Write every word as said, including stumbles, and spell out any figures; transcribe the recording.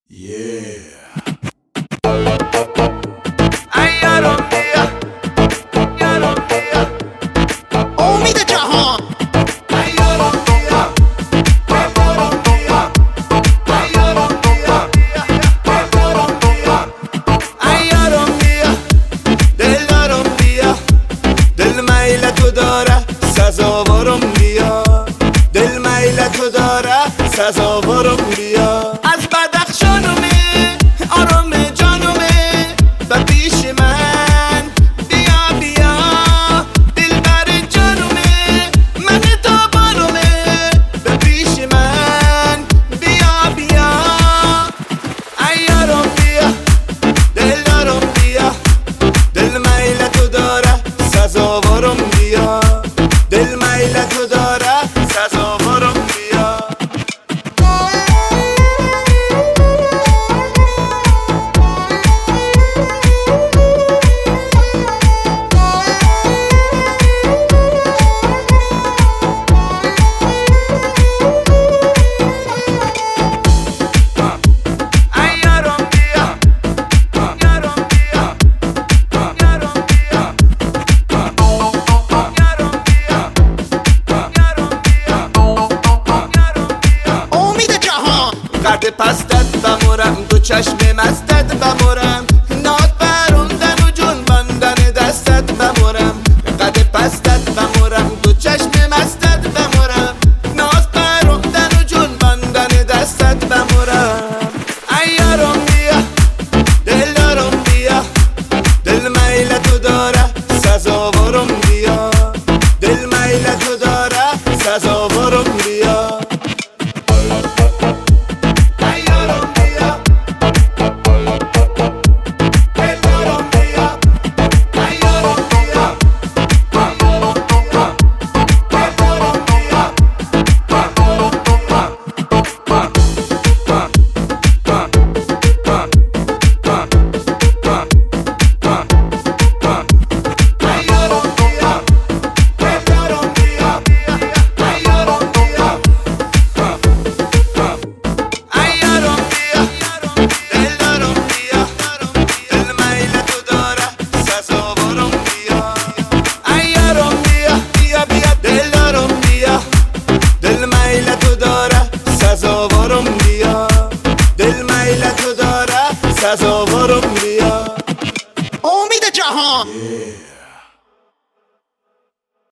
Yeah. ایارم بیا یارم بیا امید جهان ایارم بیا ایارم بیا ایارم بیا ایارم بیا ایارم بیا دلدارم بیا دل میل تو داره سزاوارم بیا دل میل تو داره سزاوارم بیا از بدخشانمه آرام جانمه و پیش من بیا بیا دل بر جانمه من تابانمه و پیش من بیا بیا ایارم بیا دلدارم بیا دل میل تو داره سزاوارم بیا دل میل تو داره سزاوارم بیا قد پستت بمورم دو چشم مستت بمورم